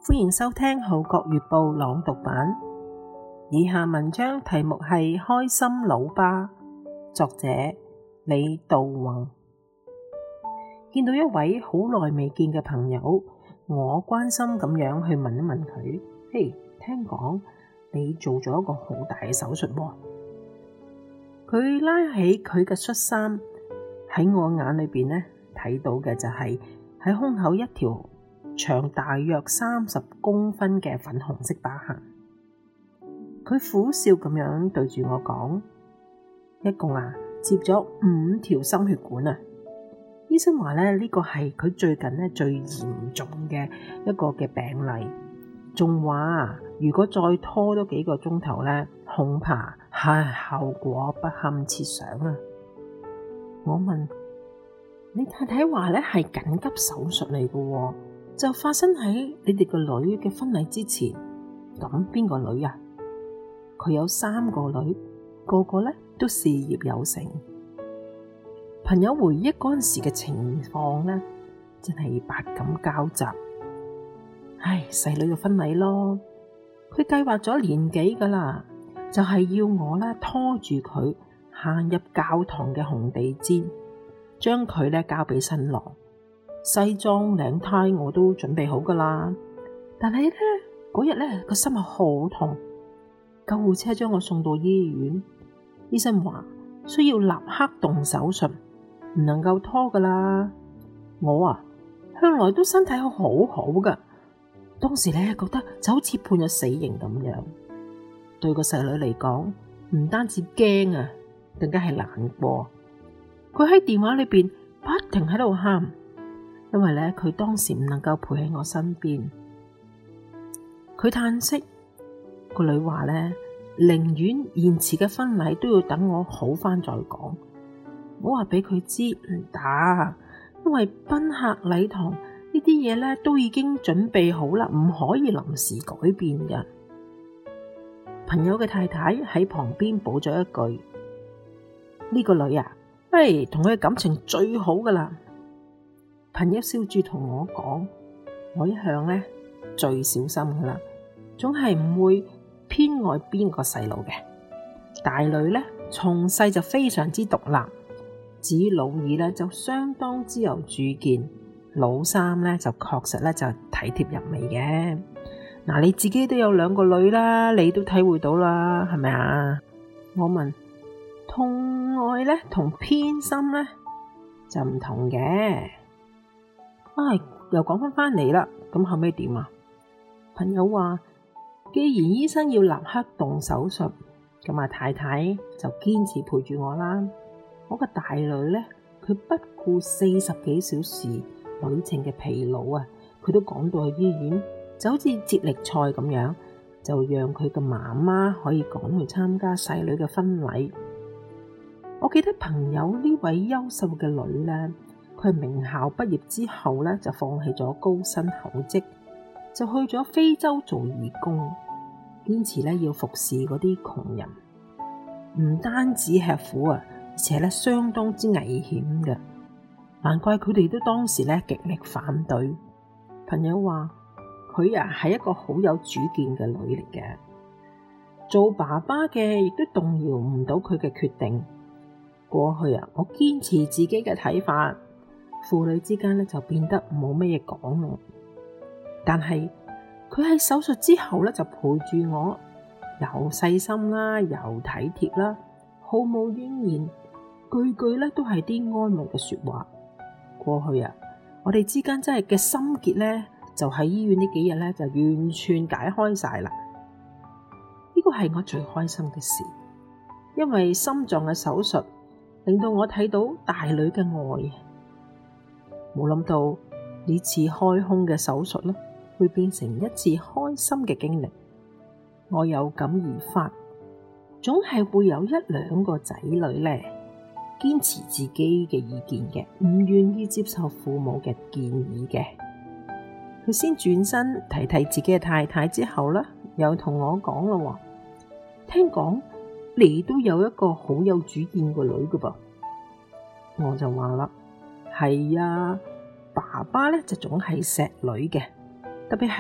歡迎收聽《號角月報》朗讀版。以下文章題目係《開心老爸》，作者李道宏。見到一位好耐未見嘅朋友，我關心咁樣去問一問佢：嘿，聽講你做咗一個好大嘅手術喎。佢拉起佢嘅恤衫，喺我眼裏邊呢，睇到嘅就係喺胸口一條長大約30公分嘅粉紅色疤痕。佢苦笑咁樣對住我講：一共接咗5條心血管啊！醫生話呢個係佢最近最嚴重嘅一個嘅病例，仲話如果再拖多幾個鐘頭呢，恐怕後果不堪設想啊！我問：你太太話呢係緊急手術嚟嘅，就發生喺你哋個女嘅婚禮之前。咁邊個女啊？佢有3個女，個個呢都事業有成。朋友回憶嗰陣時嘅情況呢，真係百感交集。細女嘅婚禮咯，佢計劃咗年幾噶啦，就係要我拖住佢行入教堂嘅紅地毯，將佢交俾新郎。西裝領呔我都準備好噶啦，但係嗰日個心好痛，救護車將我送到醫院，醫生話需要立刻動手術，唔能夠拖噶啦。我向來都身體好好噶，當時覺得就好似判咗死刑咁樣。對個細女嚟講，唔單止驚更加係難過。佢喺電話裏邊不停喺度喊，因為佢當時唔能夠陪喺我身邊。佢嘆息，個女話寧願延遲嘅婚禮都要等我好返再講。我話俾佢知唔得，因為賓客禮堂呢啲嘢都已經準備好啦，唔可以臨時改變嘅。朋友嘅太太喺旁邊補咗一句：呢個女同佢嘅感情最好噶啦。朋友笑住同我講：我一向最小心噶啦，總係唔會偏愛邊個細路嘅。大女從細就非常之獨立，至於老二就相當之有主見，老三就確實就體貼入微嘅。你自己都有2個女啦，你都體會到啦，係咪啊？我問：痛愛同偏心就唔同嘅。又講返嚟啦，咁後尾點啊？朋友話：既然醫生要立刻動手術，咁太太就堅持陪住我啦。我個大女佢不顧40幾小時旅程嘅疲勞佢都趕到去醫院，就好似接力賽咁樣，就讓佢嘅媽媽可以趕去參加細女嘅婚禮。我記得朋友呢位優秀嘅女佢係名校畢業之後就放棄咗高薪厚職，就去咗非洲做義工，堅持要服侍嗰啲窮人，唔單止吃苦而且相當之危險嘅。難怪佢哋都當時極力反對。朋友話佢係一個好有主見嘅女嚟嘅，做爸爸嘅亦都動搖唔到佢嘅決定。過去我堅持自己嘅睇法，父女之間就變得冇乜嘢講啦。但係佢喺手術之後就陪住我，又細心啦，又體貼啦，毫無怨言，句句都係啲安慰嘅說話。過去我哋之間真係嘅心結就喺醫院呢幾日就完全解開晒啦。呢個係我最開心嘅事，因為心臟嘅手術令到我睇到大女嘅愛。冇諗到呢次開胸嘅手術會變成一次開心嘅經歷。我有感而發，總係會有1-2個仔女堅持自己嘅意見嘅，唔願意接受父母嘅建議嘅。佢先轉身提提自己嘅太太之後又同我講啦：聽講你都有一個好有主見個女噶噃。我就話啦：係啊，爸爸就總係錫女嘅，特別係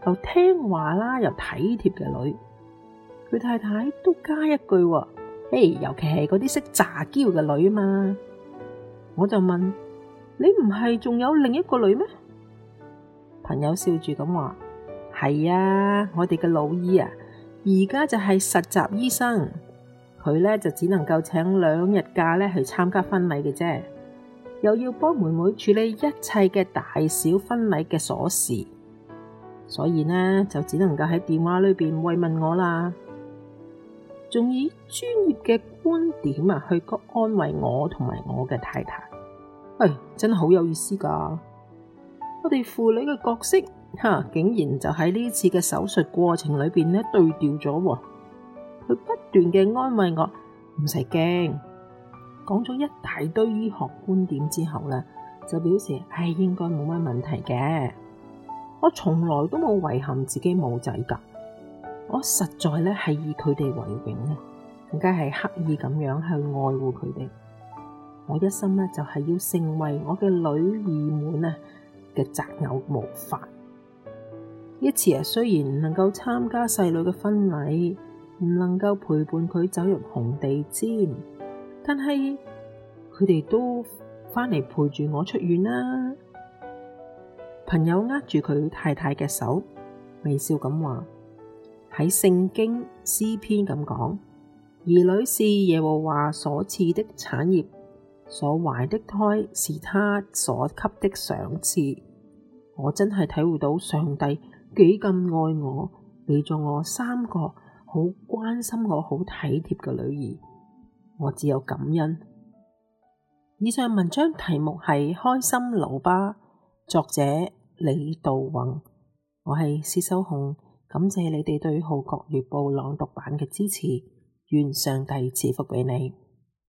又聽話啦，又體貼嘅女。佢太太都加一句喎，尤其係嗰啲識詐嬌嘅女啊嘛。我就問，你唔係仲有另一個女咩？朋友笑住咁話，係啊，我哋嘅老姨啊，而家就係實習醫生，佢呢就只能夠請2日假呢去參加婚禮嘅啫，又要幫妹妹處理一切嘅大小婚禮嘅瑣事，所以呢就只能夠喺電話裏邊慰問我啦，仲以專業嘅觀點去安慰我同埋我嘅太太。真係好有意思噶！我哋父女嘅角色竟然就喺呢次嘅手術過程裏邊呢對調咗喎。佢不斷嘅安慰我，唔使驚，講咗一大堆醫學觀點之後呢，就表示應該冇乜問題嘅。我從來都冇遺憾自己冇仔噶，我實在呢係以佢哋為榮啊，更加係刻意咁樣去愛護佢哋。我一心呢，就係要成為我嘅女兒們嘅擇偶模範。一次雖然唔能夠參加細女嘅婚禮，唔能夠陪伴佢走入紅地氈，但係佢哋都返嚟陪住我出院啦。朋友握住佢太太嘅手，微笑咁話，喺聖經詩篇咁講，兒女是耶和華所賜的產業，所懷的胎是他所給的賞賜。我真係體會到上帝幾咁愛我，俾咗我3個好關心我、好體貼嘅女兒，我只有感恩。以上文章題目係開心老爸，作者李道宏。我係施秀紅，感謝你哋對《號角月報》朗讀版嘅支持，願上帝賜福俾你。